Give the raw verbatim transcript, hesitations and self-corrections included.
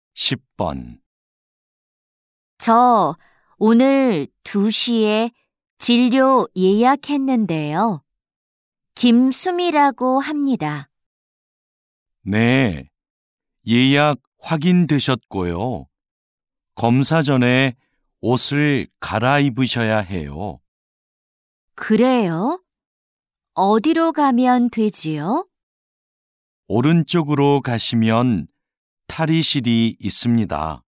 십 번. 저 오늘 두 시에 진료 예약했는데요. 김수미라고 합니다. 네, 예약 확인되셨고요. 검사 전에 옷을 갈아입으셔야 해요. 그래요? 어디로 가면 되지요? 오른쪽으로 가시면 탈의실이 있습니다.